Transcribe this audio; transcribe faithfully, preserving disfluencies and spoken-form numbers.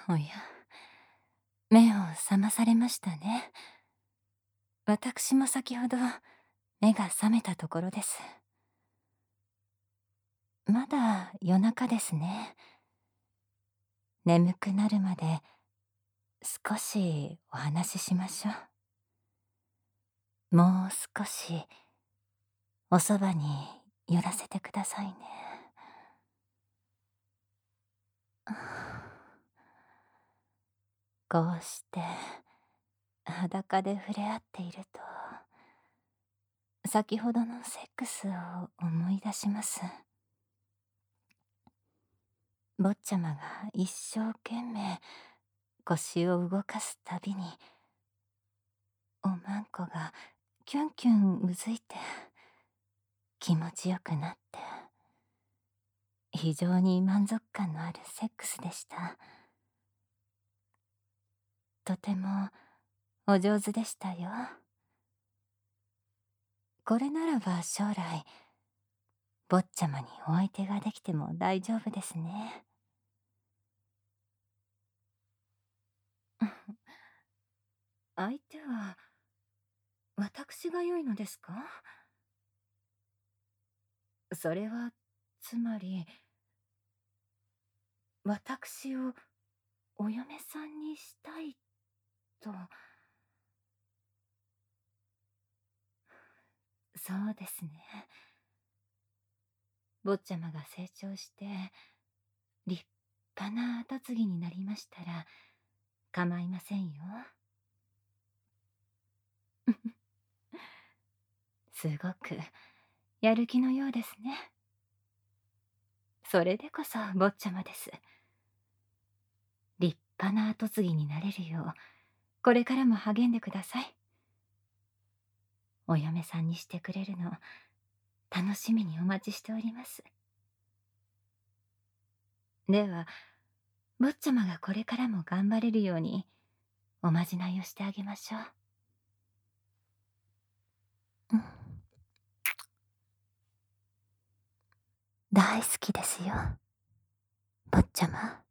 おや、目を覚まされましたね。私も先ほど目が覚めたところです。まだ夜中ですね。眠くなるまで少しお話ししましょう。もう少しおそばに寄らせてくださいね。こうして裸で触れ合っていると、先ほどのセックスを思い出します。坊ちゃまが一生懸命腰を動かすたびに、おまんこがキュンキュンうずいて気持ちよくなって、非常に満足感のあるセックスでした。とてもお上手でしたよ。これならば将来、坊ちゃまにお相手ができても大丈夫ですね。相手は私が良いのですか？それはつまり、私をお嫁さんにしたいと。そうですね。坊ちゃまが成長して立派な跡継ぎになりましたら構いませんよ。すごくやる気のようですね。それでこそ坊ちゃまです。立派な跡継ぎになれるようこれからも励んでください。お嫁さんにしてくれるの楽しみにお待ちしております。では坊ちゃまがこれからも頑張れるようにおまじないをしてあげましょう。うん、大好きですよ、坊ちゃま。